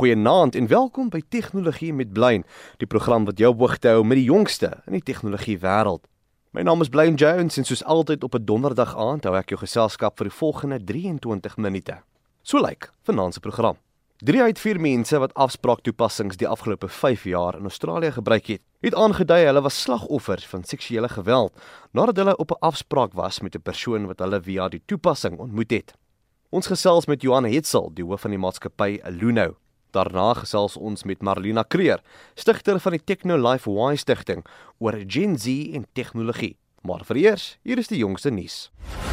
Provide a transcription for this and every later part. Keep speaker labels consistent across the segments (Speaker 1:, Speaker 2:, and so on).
Speaker 1: Goeienaand en welkom by Tegnologie met Blaine, die program wat jou op hoogte hou met die jongste in die tegnologie wêreld. My naam is Blaine Jones en soos altyd op 'n donderdag aand hou ek jou geselskap vir die volgende 23 minute. So lyk vanaand se program. 3 uit 4 mense wat afspraaktoepassings die afgelope 5 jaar in Australië gebruik het aangedui hulle was slagoffers van seksuele geweld nadat hulle op 'n afspraak was met 'n persoon wat hulle via die toepassing ontmoet het. Ons gesels met Johan Hetzel, die hoof van die maatskappy Luno. Daarna gesels ons met Marlena Kreer, stigter van die Technolife Y Stichting, oor Gen Z en tegnologie. Maar vir eers, hier is die jongste nuus.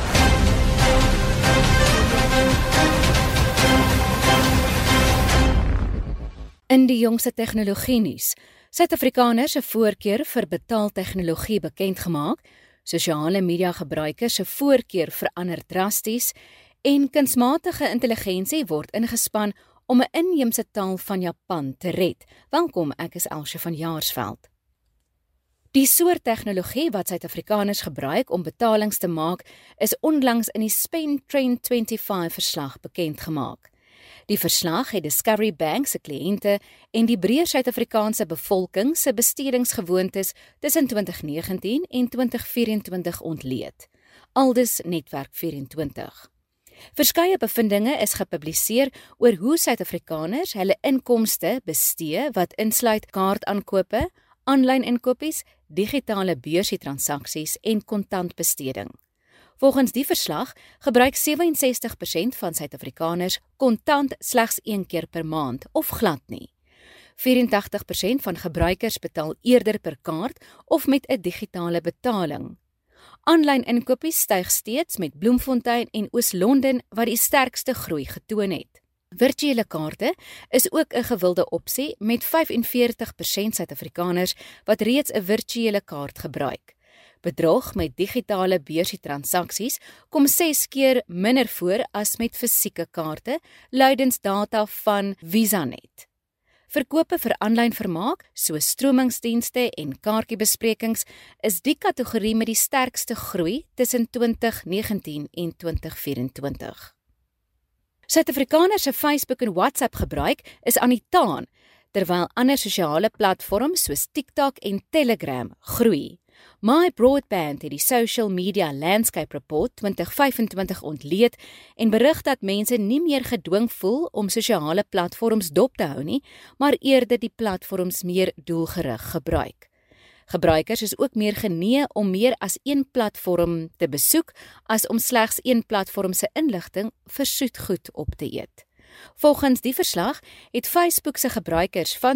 Speaker 2: In die jongste tegnologie nuus, Suid-Afrikaners se voorkeur vir betaaltegnologie bekend gemaak, sosiale media gebruikers se voorkeur verander drasties en kunsmatige intelligensie word ingespan om 'n inheemse taal van Japan te red. Welkom, ek is Elsje van Jaarsveld. Die soort tegnologie wat Suid-Afrikaners gebruik om betalings te maak, is onlangs in die Spend Trend 25 verslag bekend gemaak. Die verslag het Discovery Bank se kliënte en die breër Suid-Afrikaanse bevolking se bestedingsgewoontes tussen 2019 en 2024 ontleed. Aldus Netwerk 24. Verskeie bevindinge is gepubliseer oor hoe Suid-Afrikaners hulle inkomste bestee wat insluit kaartaankope, aanlyn inkopies, digitale beursietransaksies en kontantbesteding. Volgens die verslag gebruik 67% van Suid-Afrikaners kontant slegs 1 keer per maand of glad nie. 84% van gebruikers betaal eerder per kaart of met 'n digitale betaling. Aanlyn inkopies styg steeds met Bloemfontein en Oos-London wat die sterkste groei getoon het. Virtuele kaarte is ook 'n gewilde opsie met 45% Suid-Afrikaners wat reeds 'n virtuele kaart gebruik. Bedrog met digitale beursietransaksies kom 6 keer minder voor as met fisieke kaarte, luidens data van VisaNet. Verkope vir aanlyn vermaak, soos stromingsdienste en kaartjiebesprekings, is die kategorie met die sterkste groei tussen 2019 en 2024. Suid-Afrikaners se Facebook en WhatsApp gebruik is aan die taan, terwyl ander sosiale platforms soos TikTok en Telegram groei. My Broadband het die Social Media Landscape Report 2025 ontleed en berig dat mense nie meer gedwing voel om sosiale platforms dop te hou nie, maar eerder die platforms meer doelgerig gebruik. Gebruikers is ook meer genee om meer as een platform te besoek as om slegs een platform se inligting vir soetgoed op te eet. Volgens die verslag het Facebook se gebruikers van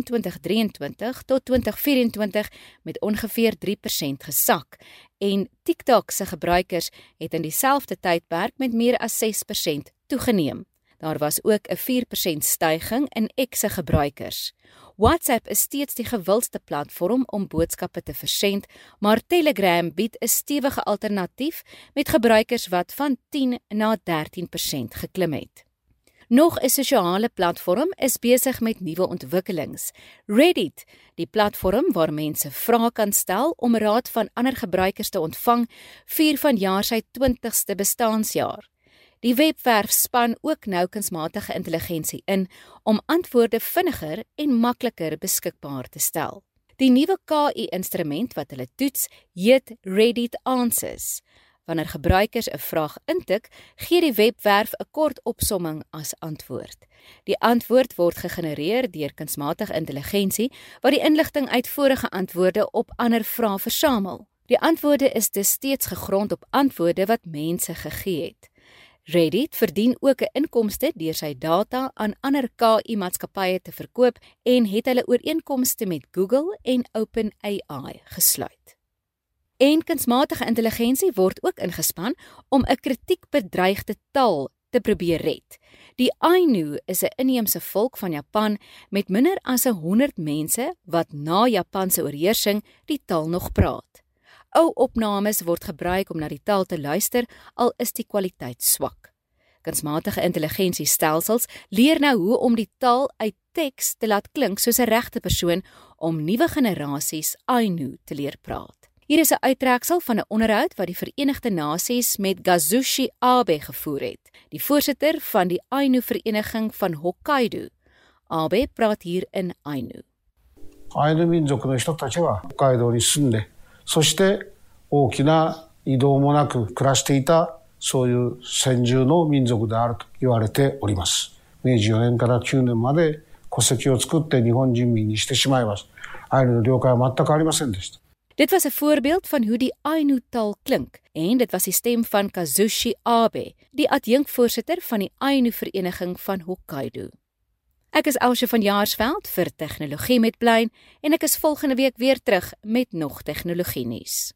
Speaker 2: 2023 tot 2024 met ongeveer 3% gesak en TikTok se gebruikers het in dieselfde tydperk met meer as 6% toegeneem. Daar was ook 'n 4% styging in X se gebruikers. WhatsApp is steeds die gewildste platform om boodskappe te versend, maar Telegram bied 'n stewige alternatief met gebruikers wat van 10 na 13% geklim het. Nog 'n sosiale platform is besig met nuwe ontwikkelings. Reddit, die platform waar mense vrae kan stel om raad van ander gebruikers te ontvang, vier vanjaar sy 20ste bestaansjaar. Die webwerf span ook nou kunsmatige intelligensie in om antwoorde vinniger en makliker beskikbaar te stel. Die nuwe KI-instrument wat hulle toets, heet Reddit Answers. Wanneer gebruikers 'n vraag intik, gee die webwerf 'n kort opsomming as antwoord. Die antwoord word gegenereer deur kunsmatige intelligensie wat die inligting uit vorige antwoorde op ander vrae versamel. Die antwoorde is dus steeds gegrond op antwoorde wat mense gegee het. Reddit verdien ook 'n inkomste deur sy data aan ander KI-maatskappye te verkoop en het hulle ooreenkomste met Google en OpenAI gesluit. En kunsmatige intelligensie word ook ingespan om 'n kritiekbedreigde taal te probeer red. Die Ainu is 'n inheemse volk van Japan met minder as 100 mense wat na Japan se oorheersing die taal nog praat. Ou opnames word gebruik om na die taal te luister, al is die kwaliteit swak. Kunsmatige intelligensiestelsels leer nou hoe om die taal uit teks te laat klink soos 'n regte persoon om nuwe generasies Ainu te leer praat. Hier is 'n uittreksel van 'n onderhoud wat die Verenigde Nasies met Kazushi Abe gevoer het, die voorsitter van die Ainu Vereniging van Hokkaido. Abe praat hier in Ainu.
Speaker 3: アイヌ民族の人たちは北海道に住んで、そして大きな移動もなく暮らしていた、そういう先住の民族であると言われております。明治4年から9年まで戸籍を作って日本人民にしてしまいます。アイヌの了解は全くありませんでした。
Speaker 2: Dit was 'n voorbeeld van hoe die Ainu-taal klink en dit was die stem van Kazushi Abe, die adjunkvoorsitter van die Ainu-vereniging van Hokkaido. Ek is Elsje van Jaarsveld vir Tegnologie met Blyn en ek is volgende week weer terug met nog tegnologie nuus.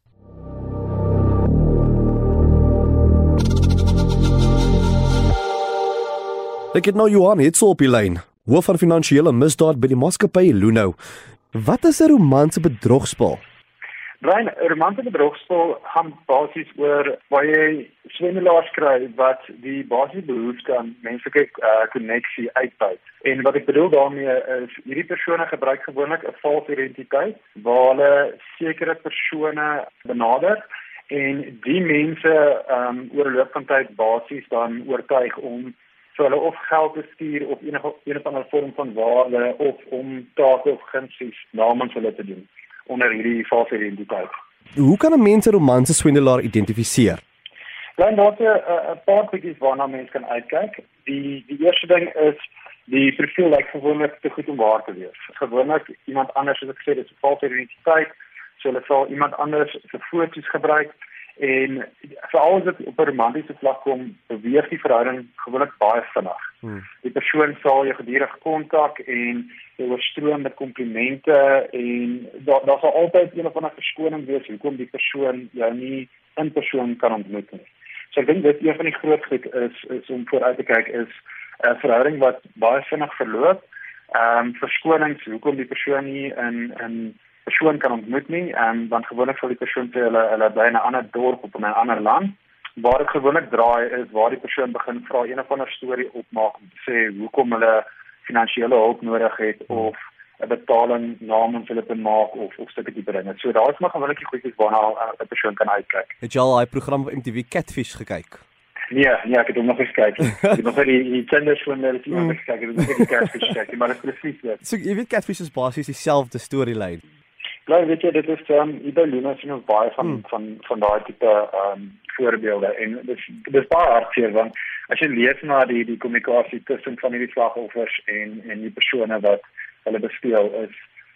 Speaker 1: Ek het nou Johan Hetzel op die lyn, hoof van finansiële misdaad by die maatskappy Luno. Wat is 'n romanse bedrogspel?
Speaker 4: Brian, 'n romanse bedrogspel gaan basies oor waar jy swendelaars kry wat die basiese behoefte aan menslike koneksie uitbuit. En wat ek bedoel daarmee is, hierdie persone gebruik gewoonlik 'n valse identiteit waar hulle sekere persone benader en die mense oor 'n loop van tyd basies dan oortuig om so hulle of geld te stuur of enige ander vorm van waarde of om take of gunsies namens hulle te doen onder hierdie valse identiteit.
Speaker 1: Hoe kan 'n mens 'n romanse swendelaar identifiseer?
Speaker 4: Dan daar's 'n paar dinge waarna mense kan uitkyk. Die eerste ding is die profiel lyk gewoonlik te goed om waar te wees. Gewoonlik iemand anders, soos ek sê, dis 'n valse identiteit, so hulle sal iemand anders se foto's gebruik en veral as dit op 'n romantiese vlak kom, beweeg die verhouding gewoonlik baie vinnig. Die persoon sal jou gedurig kontak en jy oorstroom met komplimente en daar sal altyd een of ander verskoning wees hoekom die persoon jou nie in persoon kan ontmoet nie. So ek dink dit een van die groot goed is om vooruit te kyk is 'n verhouding wat baie vinnig verloop. Verskonings hoekom die persoon nie in persoon kan ontmoet nie, want gewoonlik sal die persoon sê hulle bly in 'n ander dorp of in 'n ander land. Waar dit gewoonlik draai is waar die persoon begin vra een of ander storie opmaak om te sê hoekom hulle finansiële hulp nodig het of 'n betaling namens hulle te maak of sulke tipe dinge. So daar is maar gewoonlik die goedjies waarna 'n persoon kan uitkyk.
Speaker 1: Het jy al daai program op MTV Catfish gekyk?
Speaker 4: Nee, ek het hom nog eens kyk. Ek het nog die tenders van die iemand gekyk, ek het nog die Catfish gekyk, maar dit is presies dit.
Speaker 1: So jy weet Catfish is basies dieselfde storielyn.
Speaker 4: Ja, weet jy, dit is by Luno sien ons baie van daai tipe voorbeelde en dis baie hartseer want as jy lees na die kommunikasie tussen van hierdie slagoffers en die persone wat hulle bespeel is,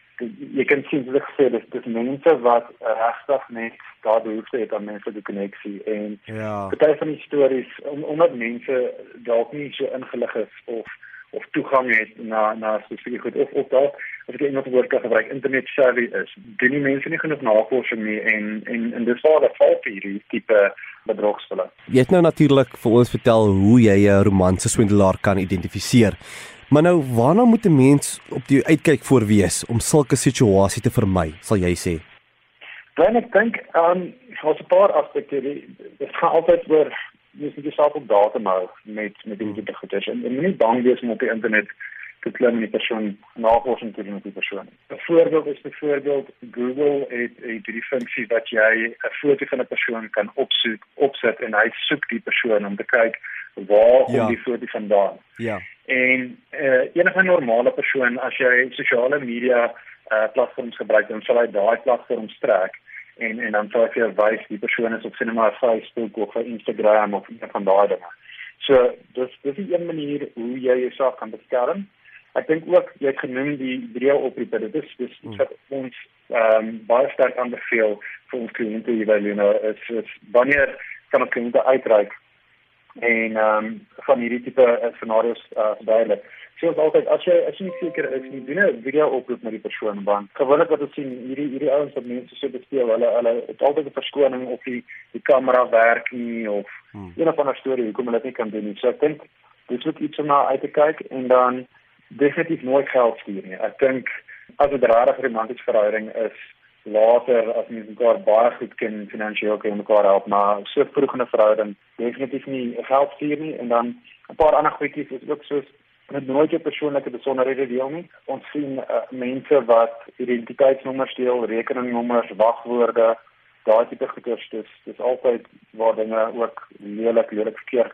Speaker 4: jy kan sien dat ek sê dis mense wat regtig net daar behoefte het aan menslike koneksie en party van die stories omdat mense dalk nie so ingelig is of toegang het na spesifieke goed of dalk as ek iemand woord kan gebruik internet savvy is, doen die mense nie genoeg navorsing nie en dis waar dat val vir hierdie tipe bedrogspelle.
Speaker 1: Jy het nou natuurlik vir ons vertel hoe jy 'n romanse swendelaar kan identifiseer. Maar nou, waarna moet 'n mens op die uitkyk voor wees om sulke situasie te vermy, sal jy sê?
Speaker 4: Dan ek dink daar's 'n paar aspekte. Dit gaan altyd oor jy moet jouself op datum hou met die tipe goeders en moenie bang wees om op die internet te klim en die persoon navorsing te doen met die persoon. 'n Voorbeeld is byvoorbeeld Google het die funksie dat jy 'n foto van 'n persoon kan opsit en hy soek die persoon om te kyk waar kom die foto vandaan.
Speaker 1: Ja.
Speaker 4: En enige normale persoon as jy sosiale media platforms gebruik, dan sal hy daai platforms trek en dan sal jy wys die persoon is op sinema Facebook of Instagram of een van daai dinge. So dis een manier hoe jy jouself kan beskerm. Ek dink ook jy het genoem die video-oproepe. Dit is wat ons baie sterk aanbeveel vir ons kliënte hier by Luno. Is wanneer kan ons kliënte uitreik en van hierdie tipe scenario's verduidelik. So altyd as jy nie seker is nie, doen 'n video-oproep met die persoon want gewoonlik wat ons sien hierdie ouens wat mense so bespeel, hulle het altyd 'n verskoning of die kamera werk nie of een of ander storie hoekom hulle dit nie kan doen nie. So ek dink dis ook iets om na uit te kyk en dan definitief nooit geld stuur nie. Ek dink as dit regtig 'n romantiese verhouding is, later as mens mekaar baie goed ken finansiëel kan mekaar help, maar so vroeg in 'n verhouding definitief nie geld stuur nie en dan 'n paar ander goedjies is ook soos met nooit jou persoonlike besonderhede deel nie. Ons sien mense wat identiteitsnommers deel, rekeningnommers, wagwoorde, daai tipe goeders, dis altyd waar dinge ook lelik verkeerd loop.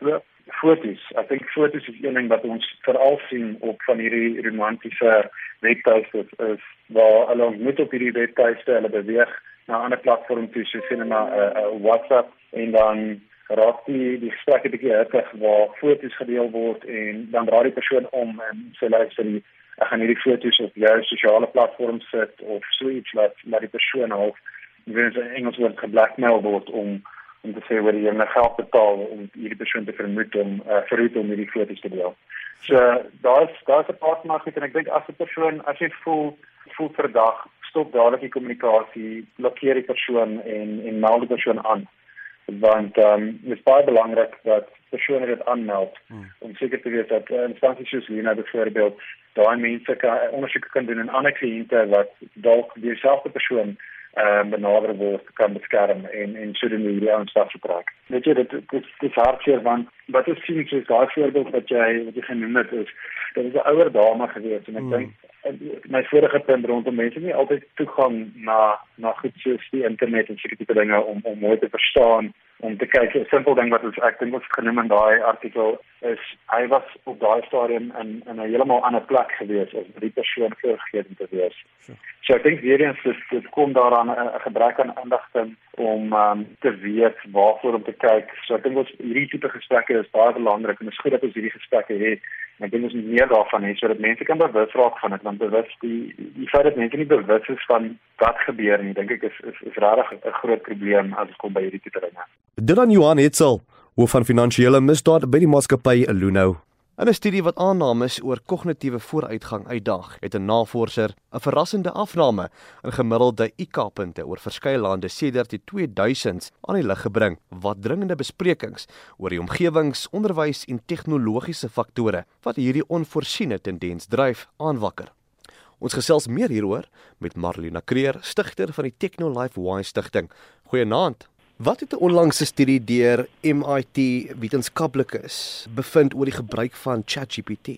Speaker 4: fotos. Ek dink fotos is een ding wat ons veral sien op van hierdie romantiese webtuiste is waar hulle ontmoet op hierdie webtuiste, hulle beweeg na 'n ander platform toe, so sien na WhatsApp en dan raak die gesprek 'n bietjie hittig waar fotos gedeel word en dan draai die persoon om en sê luister, ek gaan hierdie fotos op jou sosiale platform sit of so iets laat die persoon half in Engels woord geblackmail word om te sê waar jy my geld betaal om hierdie persoon te vermoed om hierdie fotos te deel. So daar's 'n paar magte en ek dink as 'n persoon as jy voel verdag, stop dadelik die kommunikasie, blokkeer die persoon en meld die persoon aan. Want dit is baie belangrik dat persone dit aanmeld om seker te wees dat instansies soos Lena byvoorbeeld daai mense ondersoeke kan doen en ander kliënte wat dalk dieselfde persoon benader word kan beskerm en sodoende hierdie aanslag vertrek. Weet jy, dit is hartseer want wat ons sien is daai voorbeeld wat jy genoem het is, dit is 'n ouer dame gewees en ek dink my vorige punt rondom mense nie altyd toegang na goed soos die internet en seker tipe dinge om mooi te verstaan, om te kyk, 'n simpel ding wat ek dink ons genoem in daai artikel is, hy was op daai stadium in 'n heeltemal ander plek gewees as die persoon voorgegee te wees. So ek dink weer eens dit kom daaraan 'n gebrek aan inligting om te weet waarvoor om te kyk. So ek dink ons hierdie tipe gesprekke is baie belangrik en dit is goed dat ons hierdie gesprekke het. En ek dink ons moet meer daarvan hê sodat mense kan bewus raak van dit, want bewus die feit dat mense nie bewus is van wat gebeur nie, dink ek is regtig 'n groot probleem as dit kom by hierdie tipe dinge.
Speaker 1: Dylan Johan Hetzel, hoof van finansiële misdaad by die maatskappy Luno. In 'n studie wat aannames oor kognitiewe vooruitgang uitdaag, het 'n navorser 'n verrassende afname in gemiddelde IQ-punte oor verskeie lande sedert die 2000s aan die lig gebring, wat dringende besprekings oor die omgewings, onderwys en tegnologiese faktore wat hierdie onvoorsiene tendens dryf aanwakker. Ons gesels meer hieroor met Marlena Kreer, stigter van die TechnoLife Y Stichting. Goeienaand. Wat het 'n onlangse studie deur MIT wetenskaplikes bevind oor die gebruik van ChatGPT?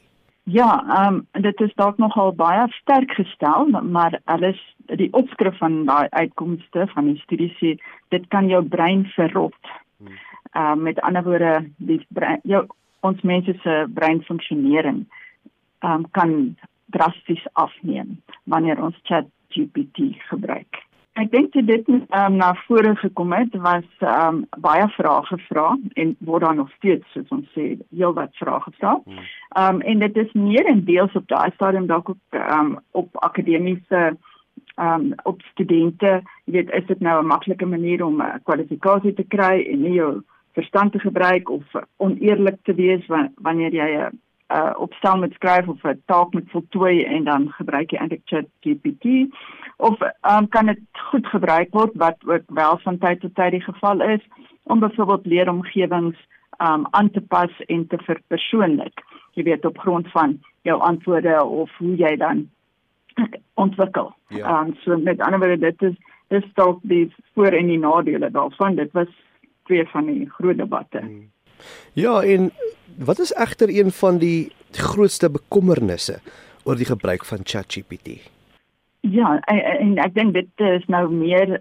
Speaker 5: Ja, dit is dalk nogal baie sterk gestel, maar alles die opskrif van daai uitkomste van die studie sê dit kan jou brein verrot. Met ander woorde, ons mense se breinfunksionering kan drasties afneem wanneer ons ChatGPT gebruik. Ek dink dat dit na vore gekom het, was baie vrae gevra en word daar nog steeds, soos ons sê, heelwat vrae gevra. En dit is meerendeels op daai stadium dalk ook op akademiese, op studente, jy weet, is dit nou 'n maklike manier om 'n kwalifikasie te kry en nie jou verstand te gebruik of oneerlik te wees wanneer jy 'n opstel moet skryf of 'n taak moet voltooi en dan gebruik jy eintlik ChatGPT, of kan dit goed gebruik word, wat ook wel van tyd tot tyd die geval is, om byvoorbeeld leeromgewings aan te pas en te verpersoonlik, jy weet, op grond van jou antwoorde of hoe jy dan ontwikkel.
Speaker 1: Ja.
Speaker 5: So met ander woorde, dit is dalk die voor- en die nadele daarvan. Dit was twee van die groot debatte.
Speaker 1: Ja, en wat is egter een van die grootste bekommernisse oor die gebruik van ChatGPT?
Speaker 5: Ja, en ek dink dit is nou meer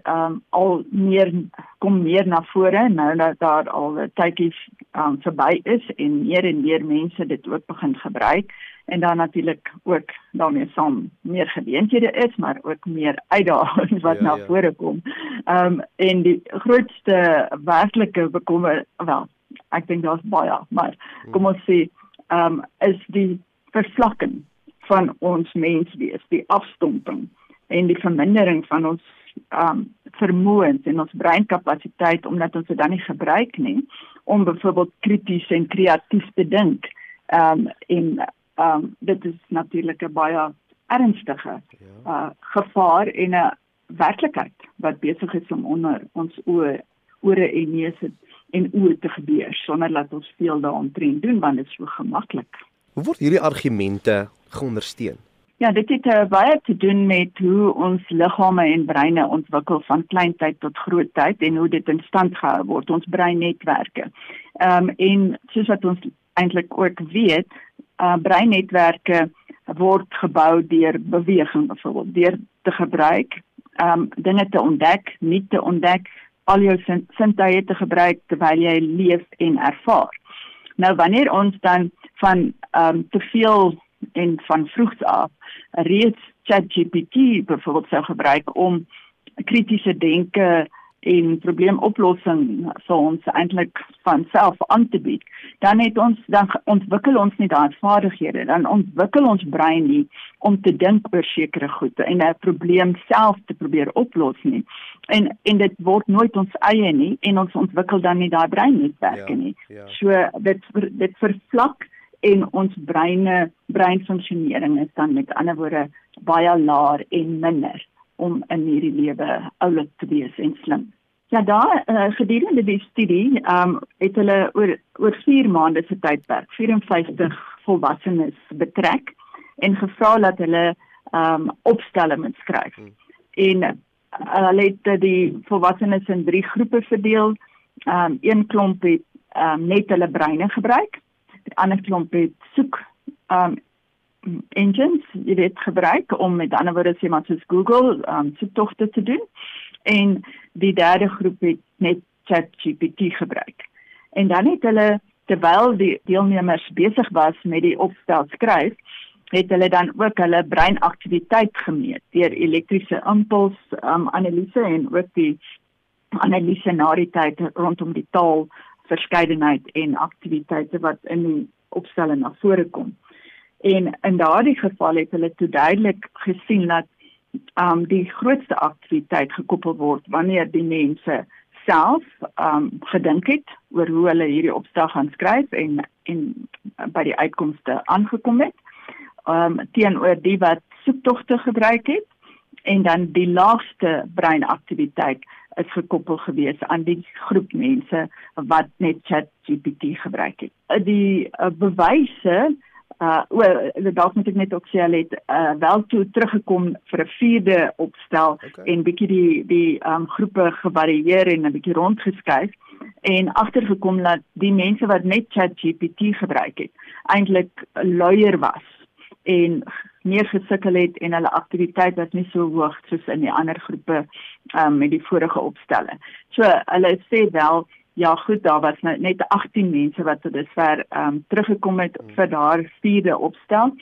Speaker 5: kom meer na vore nou dat daar al 'n tydjie verby is en meer mense dit ook begin gebruik en dan natuurlik ook daarmee saam meer geleenthede is, maar ook meer uitdagings wat na vore kom. En die grootste werklike ek dink daar's baie, maar kom ons sê is die vervlakking van ons menswees, die afstomping en die vermindering van ons vermoëns en ons breinkapasiteit, omdat ons dit dan nie gebruik nie, om byvoorbeeld krities en kreatief te dink. Dit is natuurlik 'n baie ernstige gevaar en 'n werklikheid wat besig is om onder ons ore en neuse en oë te gebeur, sonder dat ons veel daaromtrent doen, want dit is so gemaklik.
Speaker 1: Hoe word hierdie argumente geondersteun?
Speaker 5: Ja, dit het baie te doen met hoe ons liggame en breine ontwikkel van kleintyd tot groottyd en hoe dit in stand gehou word, ons breinnetwerke. En soos wat ons eintlik ook weet, breinnetwerke word gebou deur beweging, byvoorbeeld deur te gebruik, dinge te ontdek, nie te ontdek, al jou sintuie te gebruik terwyl jy leef en ervaar. Nou wanneer ons dan van te veel en van vroegs af reeds ChatGPT byvoorbeeld sou gebruik om kritiese denke en probleemoplossing vir ons eintlik van self aan te bied, dan ontwikkel ons nie daai vaardighede, dan ontwikkel ons brein nie om te dink oor sekere goed en 'n probleem self te probeer oplos nie. En dit word nooit ons eie nie en ons ontwikkel dan nie daai breinnetwerke nie. So dit vervlak en ons breinfunksionering is dan met ander woorde baie laer en minder om in hierdie lewe oulik te wees en slim. Ja, daar gedurende die studie het hulle oor 4 maande se tydperk 54 volwassenes betrek en gevra dat hulle opstelle moet skryf. En hulle het die volwassenes in 3 groepe verdeel. Een klomp het net hulle breine gebruik. Die ander klomp het soek engines, jy weet, gebruik om met ander woorde sê maar soos Google soektogte te doen. En die derde groep het net ChatGPT gebruik. En dan het hulle, terwyl die deelnemers besig was met die opstel skryf, het hulle dan ook hulle breinaktiwiteit gemeet deur elektriese impuls analise en ook die analise na die tyd rondom die taal, verskeidenheid en aktiwiteite wat in die opstelling na vore kom. En in daardie geval het hulle toe duidelik gesien dat die grootste aktiwiteit gekoppel word wanneer die mense self gedink het oor hoe hulle hierdie opstel gaan skryf en by die uitkomste aangekom het, teenoor die wat soektogte gebruik het, en dan die laagste breinaktiwiteit is gekoppel gewees aan die groep mense wat net ChatGPT gebruik het. Die bewyse dalk moet ek net ook sê, hulle het wel toe teruggekom vir 'n 4de opstel en bietjie die groepe gevarieer en 'n bietjie rondgeskuif en agtergekom dat die mense wat net ChatGPT gebruik het, eintlik luier was en meer gesukkel het en hulle aktiwiteit was nie so hoog soos in die ander groepe met die vorige opstelle. So hulle sê wel, ja goed, daar was net 18 mense wat tot dusver teruggekom het vir daar 4de opstel.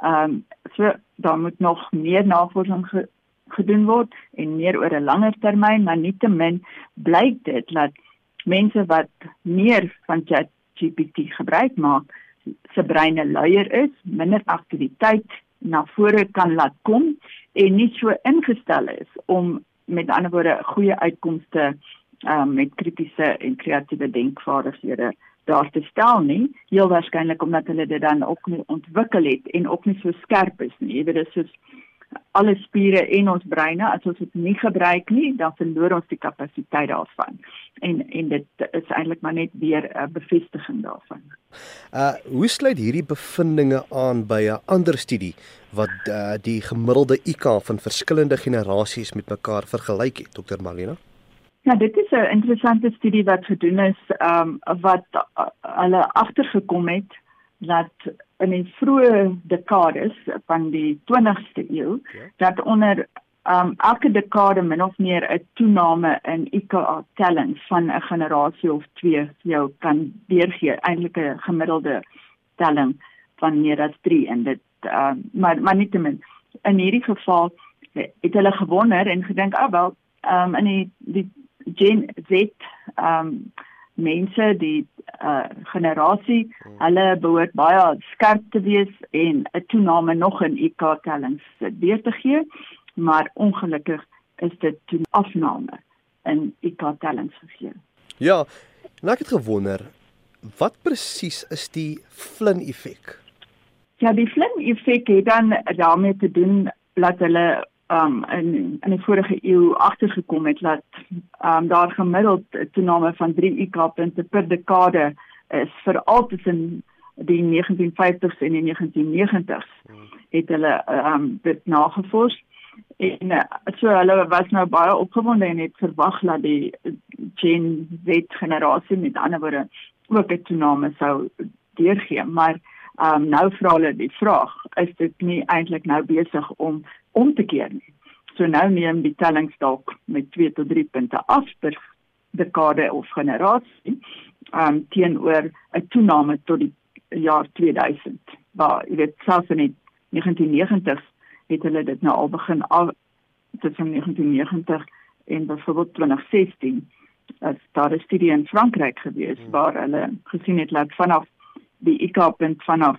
Speaker 5: So daar moet nog meer navorsing gedoen word en meer oor 'n langer termyn, maar nietemin blyk dit dat mense wat meer van ChatGPT gebruik maak, se breine luier is, minder aktiwiteit na vore kan laat kom en nie so ingestel is om met ander woorde goeie uitkomste met kritiese en kreatiewe denkvaardighede daar te stel nie, heel waarskynlik omdat hulle dit dan ook nie ontwikkel het en ook nie so skerp is nie. Jy weet, dit is soos alle spiere en ons breine, as ons dit nie gebruik nie, dan verloor ons die kapasiteit daarvan. En dit is eintlik maar net weer 'n bevestiging daarvan.
Speaker 1: Hoe sluit hierdie bevindinge aan by 'n ander studie wat die gemiddelde IQ van verskillende generasies met mekaar vergelyk het, Dr. Marlena?
Speaker 5: Ja, dit is 'n interessante studie wat gedoen is, wat hulle agtergekom het dat in die vroeë dekades van die 20ste eeu, dat onder elke dekade min of meer 'n toename in IQ-tellings van 'n generasie of 2 jou kan weergee, eintlik 'n gemiddelde telling van meer as 3 en dit maar nietemin in hierdie geval het hulle gewonder en gedink, wel, in die Gen Z mense, die generasie, hulle behoort baie skerp te wees en 'n toename nog in IQ-tellings weer te gee, maar ongelukkig is dit toe afname in IQ-tellings gegee.
Speaker 1: Ja, nou ek het gewonder, wat presies is die Flynn-effek?
Speaker 5: Ja, die Flynn-effek het dan daarmee te doen dat hulle in die vorige eeu agtergekom het dat daar gemiddeld toename van 3 IQ-punte per dekade is, veral tussen die 1950s en die 1990s het hulle dit nagevors. En so hulle was nou baie opgewonde en het verwag dat die Gen Z generasie met ander woorde ook 'n toename sou deurgee, maar nou vra hulle die vraag, is dit nie eintlik nou besig om te keer nie. So nou neem die tellings dalk met 2 tot 3 punte af per dekade of generasie teenoor 'n toename tot die jaar 2000. Waar jy weet selfs in die 1990s het hulle dit nou al begin tussen 1990 en byvoorbeeld 2016 as daar 'n studie in Frankryk gewees waar hulle gesien het dat vanaf die IQ-punt vanaf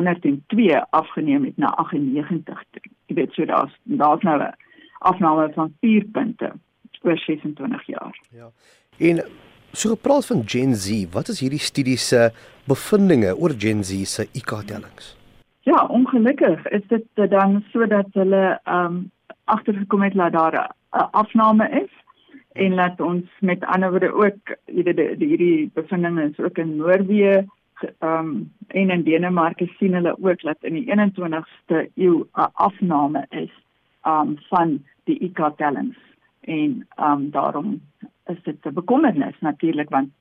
Speaker 5: 102 afgeneem het na 98. Jy weet so daar's nou 'n afname van 4 punte oor 26 jaar.
Speaker 1: Ja. En so gepraat van Gen Z, wat is hierdie studie se bevindinge oor Gen Z se IQ-tellings?
Speaker 5: Ja, ongelukkig is dit dan sodat hulle agtergekom het dat daar 'n afname is en laat ons met ander woorde ook hierdie bevindinge is ook in Noorwe en in Denemarke sien hulle ook dat in die 21ste eeu 'n afname is van die IQ-tellings en daarom is dit 'n bekommernis natuurlik want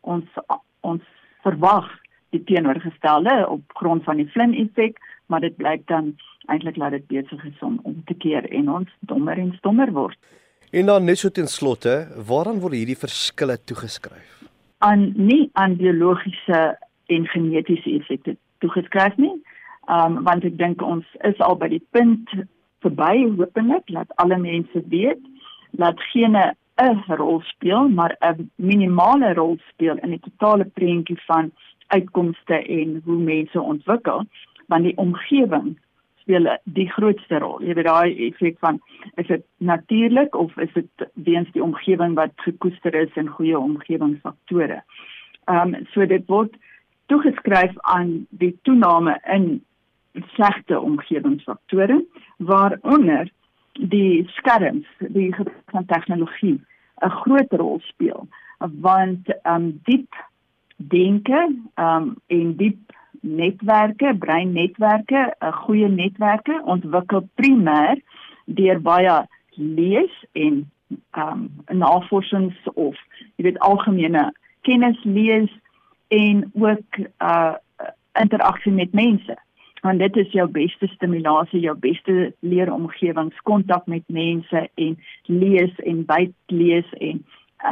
Speaker 5: ons verwag die teenoorgestelde op grond van die Flynn-effek, maar dit blyk dan eintlik dat dit besig is om te keer en ons dommer en stommer word.
Speaker 1: En dan net so ten slotte, waaraan word hierdie verskille toegeskryf?
Speaker 5: Nie aan biologiese en genetiese effekte toegeskryf nie, want ek dink ons is al by die punt verby, hopelik, laat alle mense weet, laat gene 'n rol speel, maar 'n minimale rol speel in die totale prentjie van uitkomste en hoe mense ontwikkel, want die omgewing speel die grootste rol. Jy weet daai effek van is dit natuurlik of is dit weens die omgewing wat gekoester is en goeie omgewingsfaktore. So dit word toegeskryf aan die toename in slegte omgewingsfaktore, waaronder die skerms, die gebruik van tegnologie 'n groot rol speel, want diep denke en diep netwerke, breinnetwerke, goeie netwerke ontwikkel primêr deur baie lees en navorsings of jy weet algemene kennis lees en ook interaksie met mense. Want dit is jou beste stimulasie, jou beste leeromgewings, kontak met mense en lees en bytlees en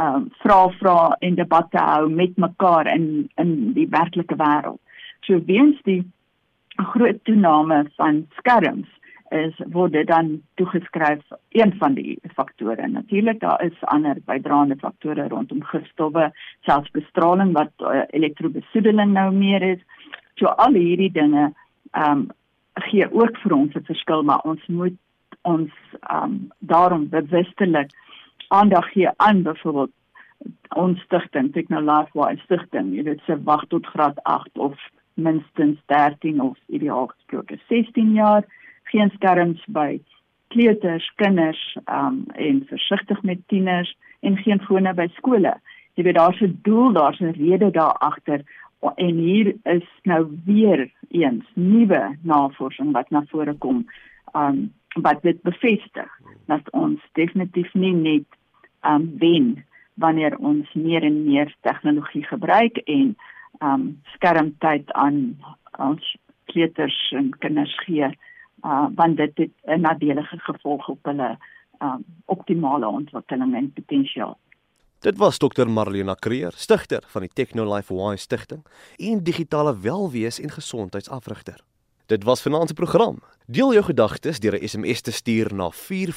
Speaker 5: vra en debatte hou met mekaar in die werklike wêreld. So weens die groot toename van skerms word dit dan toegeskryf een van die faktore. Natuurlik daar is ander bydraende faktore rondom gifstowwe, selfs bestraling wat elektrobesoedeling nou meer is. So al hierdie dinge gee ook vir ons 'n verskil, maar ons moet ons daarom bewustelik aandag gee aan byvoorbeeld ons stigting, TechnoLifeWise stigting, jy weet se wag tot graad 8 of minstens 13 of ideaal gesproke 16 jaar, geen skerms by kleuters, kinders en versigtig met tieners en geen fone by skole. Jy weet daar's 'n doel, daar's 'n rede daar agter. En hier is nou weer eens nuwe navorsing wat na vore kom, wat dit bevestig, dat ons definitief nie net wen wanneer ons meer en meer tegnologie gebruik en skermtyd aan ons kleuters en kinders gee, want dit het 'n nadelige gevolg op hulle optimale ontwikkeling en potensiaal.
Speaker 1: Dit was Dr. Marlena Creer, stigter van die TechnoLifeWise Stichting en digitale welwees en gesondheidsafrigter. Dit was vanaand se program. Deel jou gedagtes deur 'n SMS te stuur na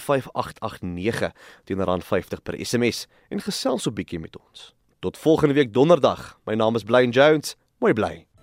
Speaker 1: 45889 teen R50 per SMS en gesels 'n bietjie met ons. Tot volgende week donderdag. My naam is Blaine Jones. Mooi bly.